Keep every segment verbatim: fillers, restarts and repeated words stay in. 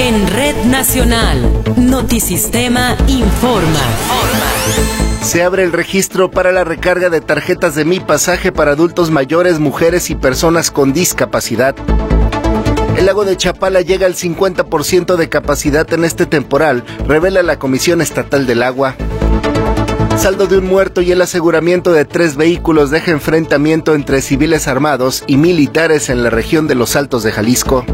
En Red Nacional, Notisistema informa. Se abre el registro para la recarga de tarjetas de Mi Pasaje para adultos mayores, mujeres y personas con discapacidad. El lago de Chapala llega al cincuenta por ciento de capacidad en este temporal, revela la Comisión Estatal del Agua. Saldo de un muerto y el aseguramiento de tres vehículos deja enfrentamiento entre civiles armados y militares en la región de Los Altos de Jalisco.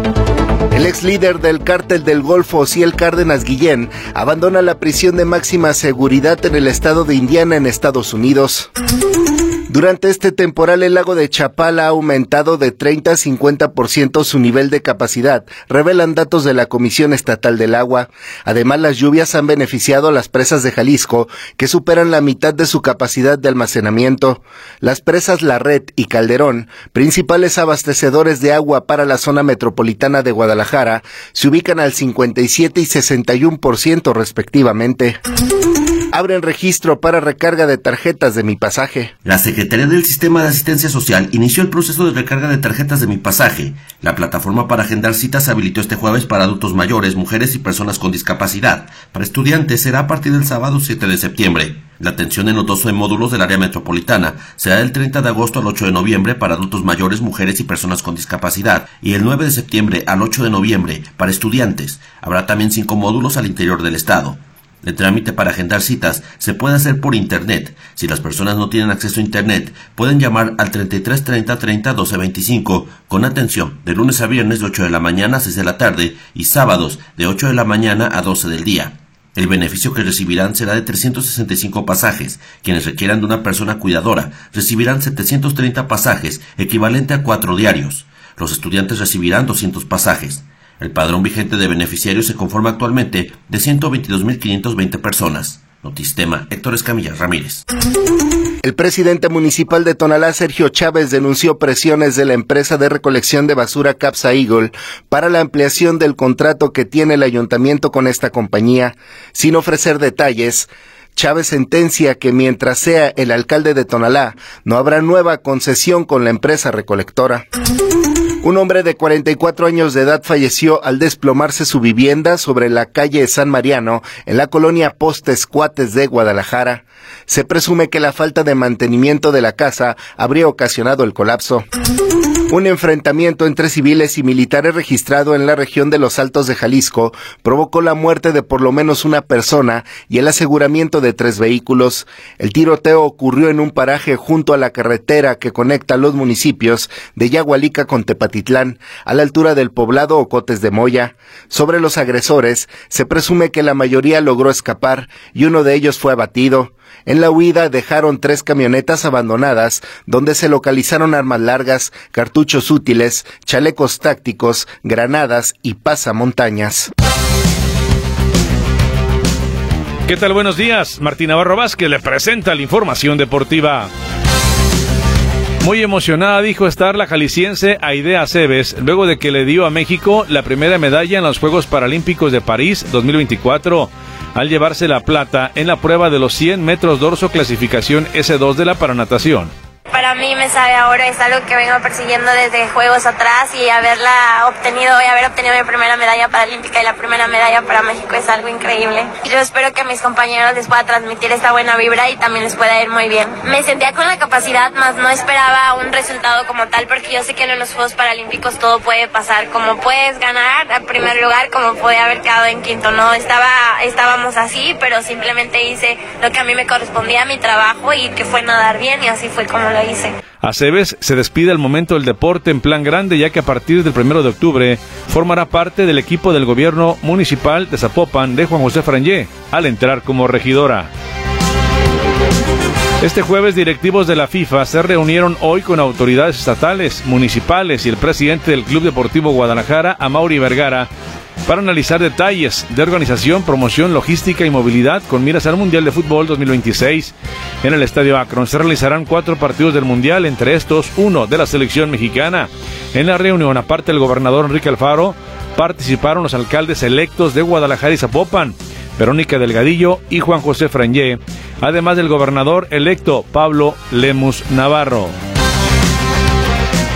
El ex líder del cártel del Golfo, Osiel Cárdenas Guillén, abandona la prisión de máxima seguridad en el estado de Indiana, en Estados Unidos. Durante este temporal, el lago de Chapala ha aumentado de treinta a cincuenta por ciento su nivel de capacidad, revelan datos de la Comisión Estatal del Agua. Además, las lluvias han beneficiado a las presas de Jalisco, que superan la mitad de su capacidad de almacenamiento. Las presas La Red y Calderón, principales abastecedores de agua para la zona metropolitana de Guadalajara, se ubican al cincuenta y siete y sesenta y uno por ciento respectivamente. Abren registro para recarga de tarjetas de Mi Pasaje. La Secretaría del Sistema de Asistencia Social inició el proceso de recarga de tarjetas de Mi Pasaje. La plataforma para agendar citas se habilitó este jueves para adultos mayores, mujeres y personas con discapacidad. Para estudiantes será a partir del sábado siete de septiembre. La atención en los doce módulos del área metropolitana será del treinta de agosto al ocho de noviembre para adultos mayores, mujeres y personas con discapacidad, y el nueve de septiembre al ocho de noviembre para estudiantes. Habrá también cinco módulos al interior del estado. El trámite para agendar citas se puede hacer por internet. Si las personas no tienen acceso a internet, pueden llamar al treinta y tres treinta treinta doce veinticinco con atención de lunes a viernes de ocho de la mañana a seis de la tarde y sábados de ocho de la mañana a doce del día. El beneficio que recibirán será de trescientos sesenta y cinco pasajes. Quienes requieran de una persona cuidadora recibirán setecientos treinta pasajes, equivalente a cuatro diarios. Los estudiantes recibirán doscientos pasajes. El padrón vigente de beneficiarios se conforma actualmente de ciento veintidós mil quinientas veinte personas. Notisistema, Héctor Escamilla Ramírez. El presidente municipal de Tonalá, Sergio Chávez, denunció presiones de la empresa de recolección de basura Capsa Eagle para la ampliación del contrato que tiene el ayuntamiento con esta compañía. Sin ofrecer detalles, Chávez sentencia que mientras sea el alcalde de Tonalá, no habrá nueva concesión con la empresa recolectora. Un hombre de cuarenta y cuatro años de edad falleció al desplomarse su vivienda sobre la calle San Mariano, en la colonia Postes Cuates de Guadalajara. Se presume que la falta de mantenimiento de la casa habría ocasionado el colapso. Un enfrentamiento entre civiles y militares registrado en la región de Los Altos de Jalisco provocó la muerte de por lo menos una persona y el aseguramiento de tres vehículos. El tiroteo ocurrió en un paraje junto a la carretera que conecta los municipios de Yagualica con Tepatitlán, a la altura del poblado Ocotes de Moya. Sobre los agresores, se presume que la mayoría logró escapar y uno de ellos fue abatido. En la huida dejaron tres camionetas abandonadas, donde se localizaron armas largas, cartuchos útiles, chalecos tácticos, granadas y pasamontañas. ¿Qué tal? Buenos días. Martín Navarro Vázquez le presenta la información deportiva. Muy emocionada dijo estar la jalisciense Aidea Aceves, luego de que le dio a México la primera medalla en los Juegos Paralímpicos de París dos mil veinticuatro, al llevarse la plata en la prueba de los cien metros dorso clasificación ese dos de la paranatación. Para mí me sabe ahora, es algo que vengo persiguiendo desde juegos atrás, y haberla obtenido y haber obtenido mi primera medalla paralímpica y la primera medalla para México es algo increíble. Yo espero que a mis compañeros les pueda transmitir esta buena vibra y también les pueda ir muy bien. Me sentía con la capacidad, más no esperaba un resultado como tal, porque yo sé que en los Juegos Paralímpicos todo puede pasar, como puedes ganar al primer lugar, como puede haber quedado en quinto, no estaba estábamos así, pero simplemente hice lo que a mí me correspondía, mi trabajo, y que fue nadar bien, y así fue como lo hice. Aceves se despide al momento del deporte en plan grande, ya que a partir del primero de octubre formará parte del equipo del gobierno municipal de Zapopan de Juan José Frangé, al entrar como regidora. Este jueves, directivos de la FIFA se reunieron hoy con autoridades estatales, municipales y el presidente del Club Deportivo Guadalajara, Amaury Vergara, para analizar detalles de organización, promoción, logística y movilidad con miras al Mundial de Fútbol dos mil veintiséis. En el Estadio Akron se realizarán cuatro partidos del Mundial, entre estos uno de la selección mexicana. En la reunión, aparte del gobernador Enrique Alfaro, participaron los alcaldes electos de Guadalajara y Zapopan, Verónica Delgadillo y Juan José Frangé, además del gobernador electo Pablo Lemus Navarro.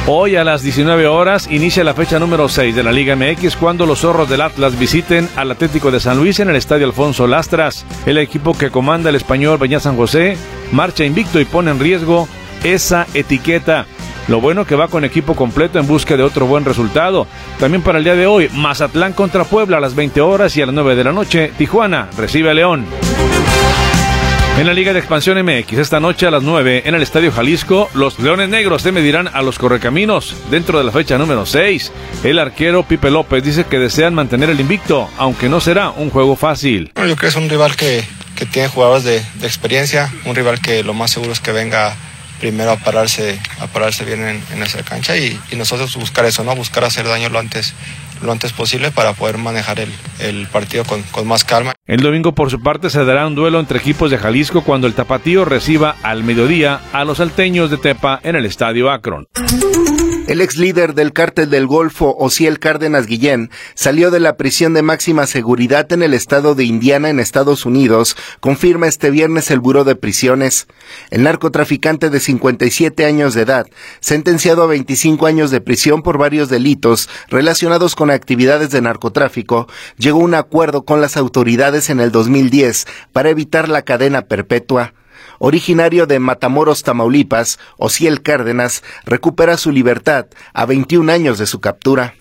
Hoy a las diecinueve horas inicia la fecha número seis de la Liga M X cuando los zorros del Atlas visiten al Atlético de San Luis en el Estadio Alfonso Lastras. El equipo que comanda el español Beñat San José marcha invicto y pone en riesgo esa etiqueta. Lo bueno que va con equipo completo en busca de otro buen resultado. También para el día de hoy, Mazatlán contra Puebla a las veinte horas y a las nueve de la noche, Tijuana recibe a León. En la Liga de Expansión M X, esta noche a las nueve, en el Estadio Jalisco, los Leones Negros se medirán a los Correcaminos dentro de la fecha número seis. El arquero Pipe López dice que desean mantener el invicto, aunque no será un juego fácil. Bueno, yo creo que es un rival que, que tiene jugadores de, de experiencia, un rival que lo más seguro es que venga primero a pararse, a pararse bien en, en esa cancha y, y nosotros buscar eso, ¿no? Buscar hacer daño lo antes lo antes posible para poder manejar el, el partido con, con más calma. El domingo, por su parte, se dará un duelo entre equipos de Jalisco cuando el Tapatío reciba al mediodía a los salteños de Tepa en el Estadio Akron. El ex líder del cártel del Golfo, Osiel Cárdenas Guillén, salió de la prisión de máxima seguridad en el estado de Indiana, en Estados Unidos, confirma este viernes el Buró de Prisiones. El narcotraficante de cincuenta y siete años de edad, sentenciado a veinticinco años de prisión por varios delitos relacionados con actividades de narcotráfico, llegó a un acuerdo con las autoridades en el dos mil diez para evitar la cadena perpetua. Originario de Matamoros, Tamaulipas, Osiel Cárdenas recupera su libertad a veintiún años de su captura.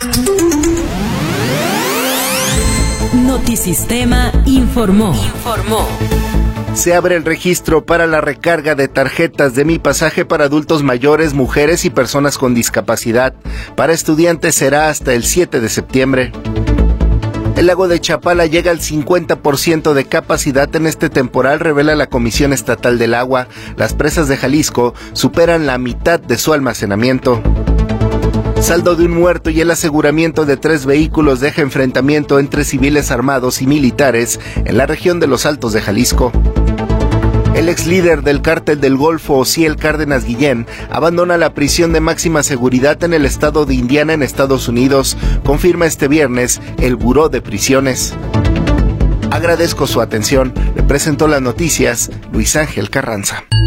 Notisistema informó. Informó. Se abre el registro para la recarga de tarjetas de Mi Pasaje para adultos mayores, mujeres y personas con discapacidad. Para estudiantes será hasta el siete de septiembre. El lago de Chapala llega al cincuenta por ciento de capacidad en este temporal, revela la Comisión Estatal del Agua. Las presas de Jalisco superan la mitad de su almacenamiento. Saldo de un muerto y el aseguramiento de tres vehículos deja enfrentamiento entre civiles armados y militares en la región de los Altos de Jalisco. El ex líder del cártel del Golfo, Osiel Cárdenas Guillén, abandona la prisión de máxima seguridad en el estado de Indiana, en Estados Unidos, confirma este viernes el Buró de Prisiones. Agradezco su atención. Le presentó las noticias Luis Ángel Carranza.